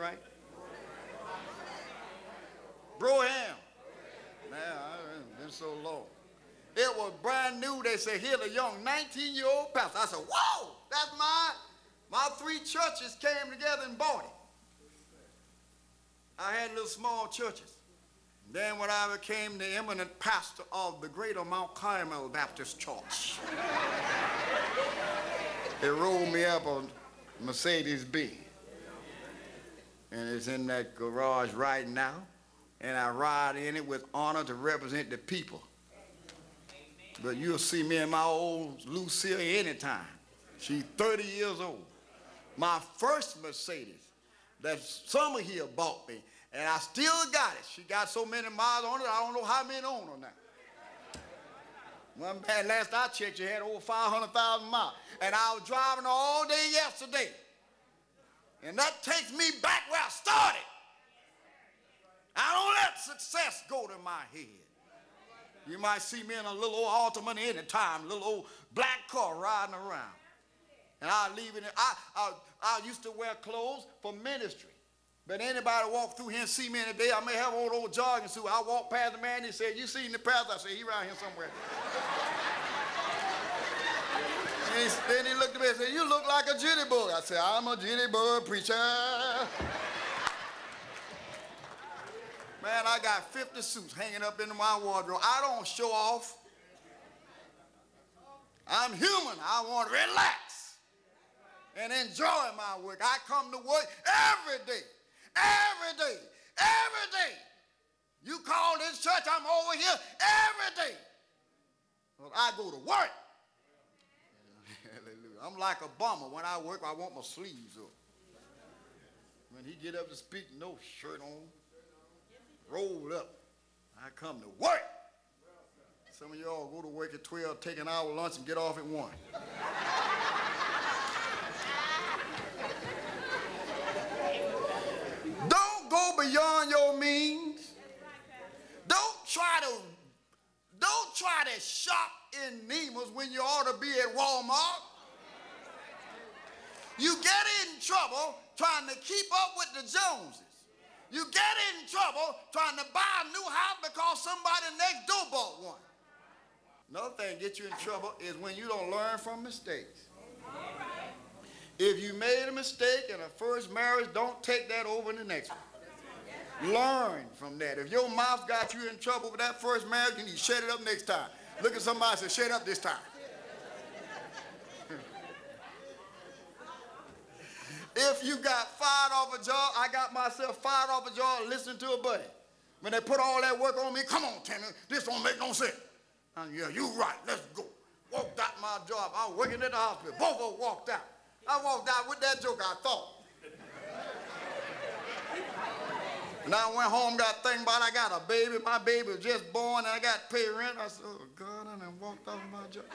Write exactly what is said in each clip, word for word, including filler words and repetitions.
right? Broham. Man, I've been so long. It was brand new. They said, here's a young nineteen-year-old pastor. I said, whoa, that's mine. My three churches came together and bought it. I had little small churches. Then when I became the eminent pastor of the Greater Mount Carmel Baptist Church, they rolled me up on Mercedes-Benz. And it's in that garage right now. And I ride in it with honor to represent the people. But you'll see me and my old Lucille anytime. She's thirty years old. My first Mercedes that Summer here bought me, and I still got it. She got so many miles on it, I don't know how many on her now. One man, last I checked, she had over five hundred thousand miles. And I was driving all day yesterday. And that takes me back where I started. I don't let success go to my head. You might see me in a little old Altamont anytime, a little old black car riding around. And I leave it. I, I, I used to wear clothes for ministry. But anybody walk through here and see me in the day, I may have on old jogging suit. I walk past the man, he said, you seen the pastor? I said, he around here somewhere. And he, then he looked at me and said, you look like a jitterbug. I said, I'm a jitterbug preacher. Man, I got fifty suits hanging up in my wardrobe. I don't show off. I'm human. I want to relax and enjoy my work. I come to work every day, every day, every day. You call this church, I'm over here every day. Well, I go to work. Hallelujah. I'm like a bummer. When I work, I want my sleeves up. When he get up to speak, no shirt on. Rolled up. I come to work. Some of y'all go to work at twelve, take an hour lunch, and get off at one. Don't go beyond your means. Don't try to, don't try to shop in Neiman's when you ought to be at Walmart. You get in trouble trying to keep up with the Joneses. You get in trouble trying to buy a new house because somebody next door bought one. Another thing that gets you in trouble is when you don't learn from mistakes. If you made a mistake in a first marriage, don't take that over in the next one. Learn from that. If your mouth got you in trouble with that first marriage, you need to shut it up next time. Look at somebody and say, shut up this time. If you got fired off a job, I got myself fired off a job listening to a buddy. When they put all that work on me, come on, Timmy, this don't make no sense. And yeah, you right, let's go. Walked out my job. I was working at the hospital. Both of them walked out. I walked out with that joke, I thought. And I went home, got thinking about I got a baby. My baby was just born, and I got to pay rent. I said, oh, God, and I walked off my job.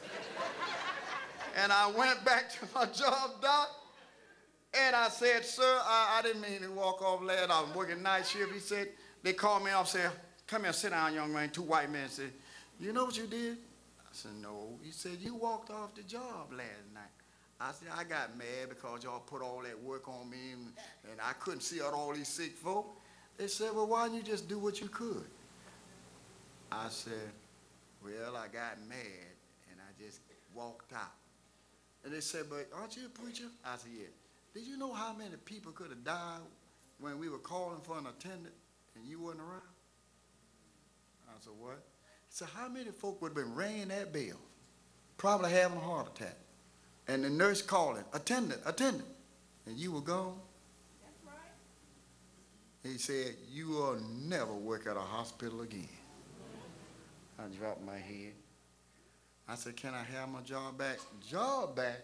And I went back to my job, Doc. And I said, sir, I, I didn't mean to walk off last. I was working night shift. He said, they called me off, said, come here, sit down, young man. Two white men said, you know what you did? I said, no. He said, you walked off the job last night. I said, I got mad because y'all put all that work on me and, and I couldn't see out all these sick folk. They said, well, why didn't you just do what you could? I said, well, I got mad and I just walked out. And they said, but aren't you a preacher? I said, yeah. Did you know how many people could have died when we were calling for an attendant and you weren't around? I said, what? He said, how many folk would have been ringing that bell, probably having a heart attack, and the nurse calling, attendant, attendant, and you were gone? That's right. He said, you will never work at a hospital again. I dropped my head. I said, can I have my job back? Job back?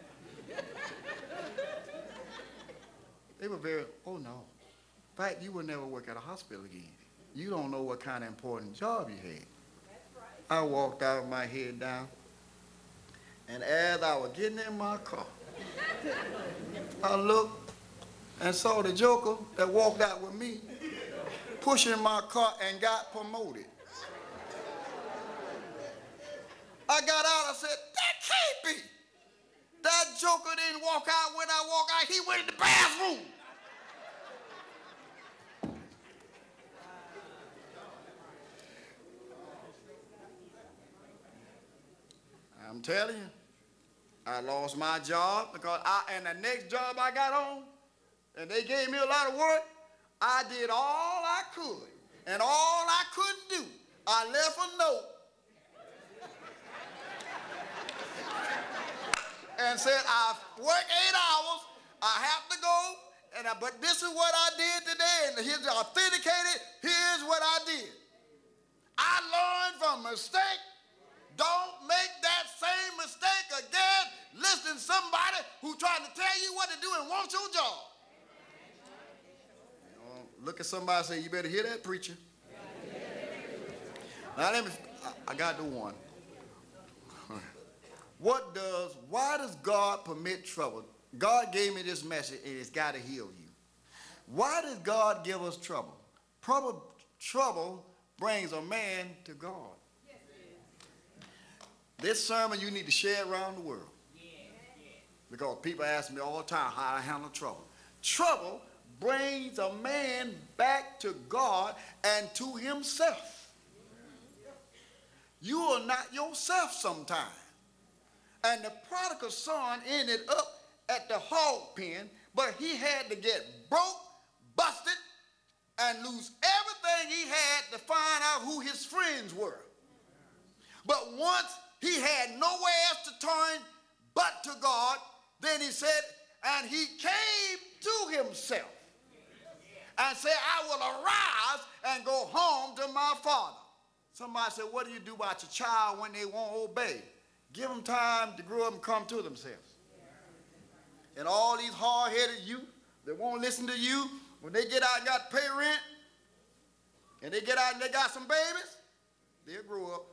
They were very, oh no. In fact, you will never work at a hospital again. You don't know what kind of important job you had. That's right. I walked out with my head down, and as I was getting in my car, I looked and saw the joker that walked out with me pushing my car and got promoted. I got out, I said, that can't be. That joker didn't walk out when I walked out, he went in the bathroom. I'm telling you, I lost my job because I, and the next job I got on, and they gave me a lot of work, I did all I could. And all I couldn't do, I left a note and said, I work eight hours, I have to go, and I, but this is what I did today, and here's authenticated, here's what I did. I learned from mistake. Don't make that same mistake again. Listen to somebody who's trying to tell you what to do and wants your job. You know, look at somebody and say, you better hear that, preacher. Now let me, I, I got the one. What does, why does God permit trouble? God gave me this message, and it's got to heal you. Why does God give us trouble? Trouble, trouble brings a man to God. This sermon you need to share around the world. Because people ask me all the time how I handle trouble. Trouble brings a man back to God and to himself. You are not yourself sometimes. And the prodigal son ended up at the hog pen, but he had to get broke, busted, and lose everything he had to find out who his friends were. But once he had nowhere else to turn but to God, then he said, and he came to himself and said, I will arise and go home to my father. Somebody said, what do you do about your child when they won't obey? Give them time to grow up and come to themselves. And all these hard-headed youth that won't listen to you, when they get out and got to pay rent, and they get out and they got some babies, they'll grow up.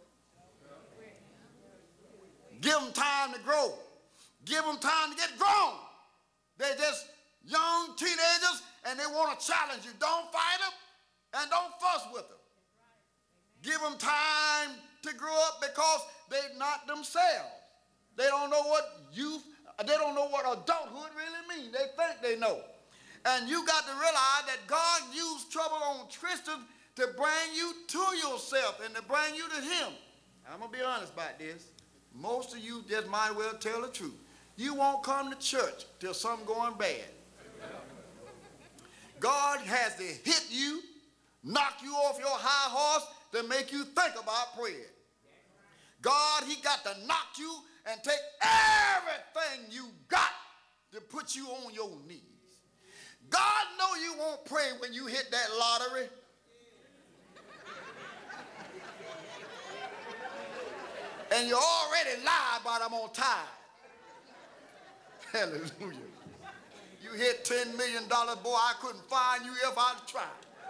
Give them time to grow. Give them time to get grown. They're just young teenagers, and they want to challenge you. Don't fight them, and don't fuss with them. Give them time to grow up because they're not themselves. They don't know what youth, they don't know what adulthood really means. They think they know. And you got to realize that God used trouble on Tristan to bring you to yourself and to bring you to him. I'm going to be honest about this. Most of you just might well tell the truth. You won't come to church till something going bad. God has to hit you, knock you off your high horse to make you think about prayer. God, he got to knock you and take everything you got to put you on your knees. God know you won't pray when you hit that lottery. And you already lied about I'm on tithe. Hallelujah. You hit ten million dollars, boy, I couldn't find you if I'd tried.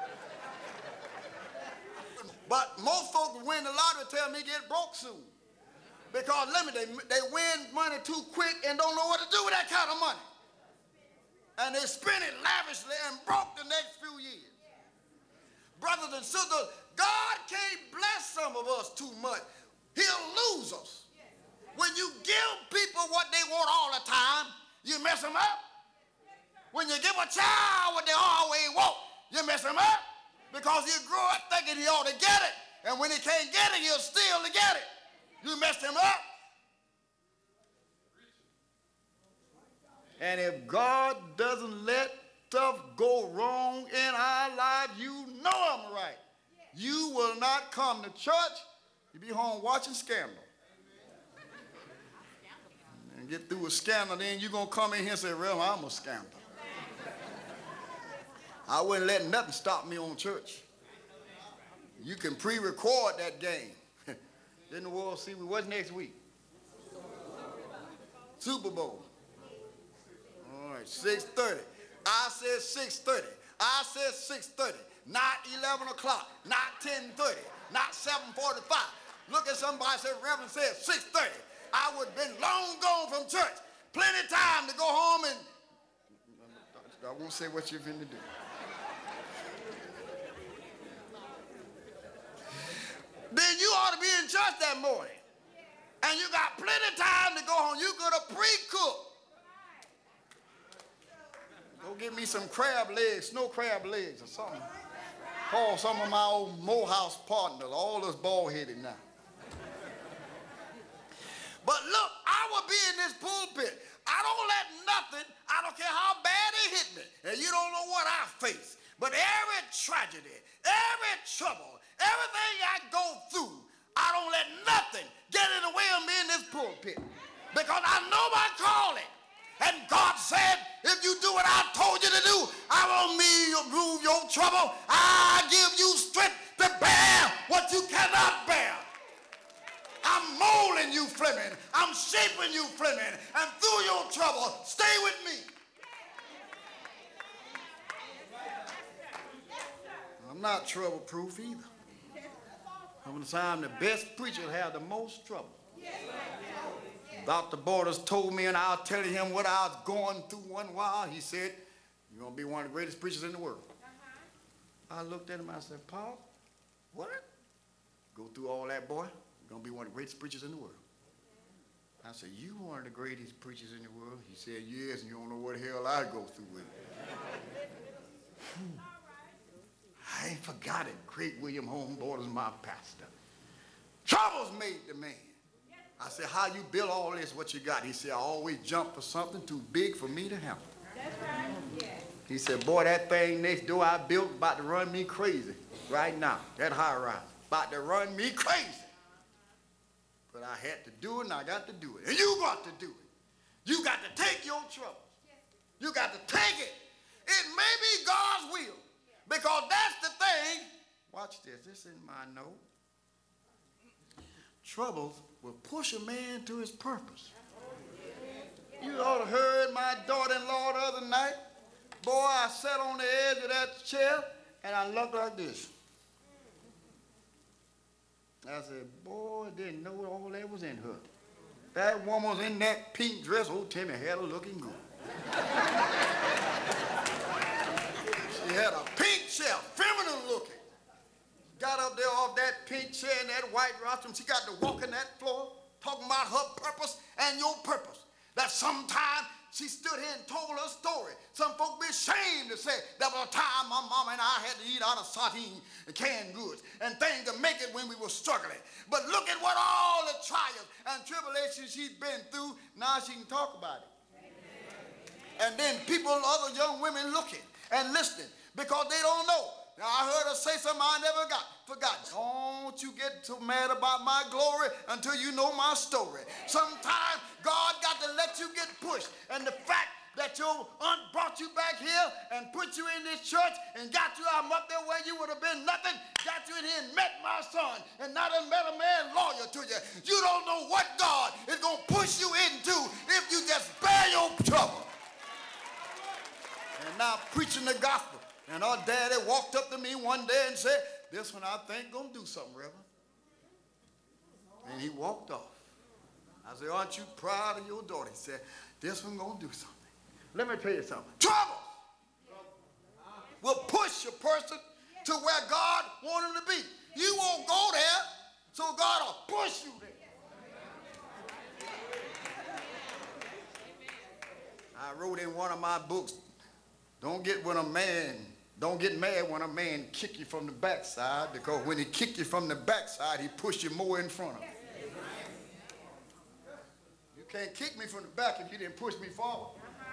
But most folks who win the lottery tell me get broke soon. Because let me, they, they win money too quick and don't know what to do with that kind of money. And they spend it lavishly and broke the next few years. Brothers and sisters, God can't bless some of us too much. He'll lose us. When you give people what they want all the time, you mess them up. When you give a child what they always want, you mess them up. Because you grow up thinking he ought to get it. And when he can't get it, he'll steal to get it. You messed him up. And if God doesn't let stuff go wrong in our lives, you know I'm right. You will not come to church. You'll be home watching Scandal. And get through a scandal, then you're going to come in here and say, well, I'm a scandal. I wouldn't let nothing stop me on church. You can pre-record that game. Then the World Series, what's next week? Super Bowl. All right, six thirty. I said six thirty. I said six thirty. Not eleven o'clock. Not ten thirty. Not seven forty-five. Look at somebody and say, Reverend said six thirty. I would have been long gone from church. Plenty of time to go home and... I won't say what you're going to do. Then you ought to be in church that morning. And you got plenty of time to go home. You could have pre-cooked. Go get me some crab legs, snow crab legs or something. Call some of my old Morehouse partners, all us bald-headed now. But look, I will be in this pulpit. I don't let nothing, I don't care how bad it hit me, and you don't know what I face. But every tragedy, every trouble, everything I go through, I don't let nothing get in the way of me in this pulpit. Because I know my calling. And God said, if you do what I told you to do, I won't remove your trouble. I give you strength to bear what you cannot bear. I'm molding you, Fleming. I'm shaping you, Fleming. And through your trouble, stay with me. I'm not trouble-proof either. Some of the time, the best preachers have the most trouble. Doctor Borders told me, and I was telling him what I was going through one while. He said, you're going to be one of the greatest preachers in the world. Uh-huh. I looked at him, I said, Paul, what? Go through all that, boy? You're going to be one of the greatest preachers in the world. I said, you one of the greatest preachers in the world? He said, yes, and you don't know what the hell I go through with it. I ain't forgot it. Great William Holmes Borders, my pastor. Troubles made the man. I said, how you build all this, what you got? He said, I always jump for something too big for me to handle. That's right, yeah. He said, boy, that thing next door I built about to run me crazy right now. That high rise, about to run me crazy. But I had to do it, and I got to do it. And you got to do it. You got to take your troubles. You got to take it. It may be God's will, because that's the thing. Watch this. This is in my note. Troubles will push a man to his purpose. You ought to heard my daughter-in-law the other night. Boy, I sat on the edge of that chair, and I looked like this. I said, boy, didn't know all that was in her. That woman was in that pink dress. Old Timmy had her looking good. She had a pink chair, feminine looking. Got up there off that pink chair and that white rostrum. She got to walk in that floor, talking about her purpose and your purpose. That sometime she stood here and told her story. Some folk be ashamed to say there was a time my mama and I had to eat out of sardine and canned goods and things to make it when we were struggling. But look at what all the trials and tribulations she's been through. Now she can talk about it. And then people, other young women looking and listening because they don't know. Now, I heard her say something I never got, forgot. Don't you get so mad about my glory until you know my story. Sometimes God got to let you get pushed. And the fact that your aunt brought you back here and put you in this church and got you out up there where you would have been nothing, got you in here and met my son, and now done met a man loyal to you. You don't know what God is going to push you into if you just bear your trouble. And now preaching the gospel. And our daddy walked up to me one day and said, this one I think gonna do something, Reverend. And he walked off. I said, aren't you proud of your daughter? He said, this one gonna do something. Let me tell you something. Trouble will push a person to where God wanted him to be. You won't go there, so God will push you there. I wrote in one of my books, don't get when a man Don't get mad when a man kick you from the backside, because when he kick you from the backside, he push you more in front of him. You can't kick me from the back if you didn't push me forward.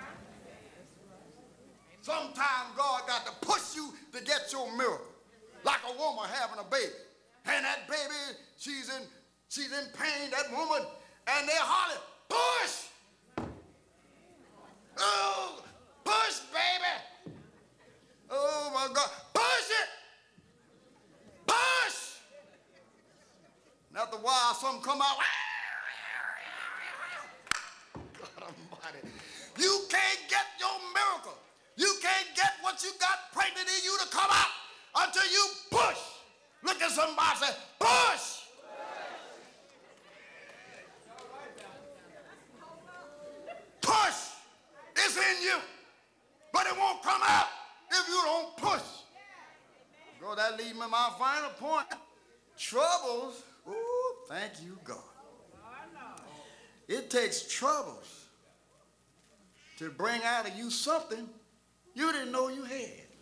Sometimes God got to push you to get your miracle. Like a woman having a baby. And that baby, she's in, she's in pain, that woman, and they holler, push! Oh, push, baby! Oh, my God. Push it! Push! And after a while, something come out. God almighty. You can't get your miracle. You can't get what you got pregnant in you to come out until you push. Look at somebody and say, push! Push is in you, but it won't come out if you don't push. Bro, that leads me to my final point. Troubles, ooh, thank you, God. It takes troubles to bring out of you something you didn't know you had.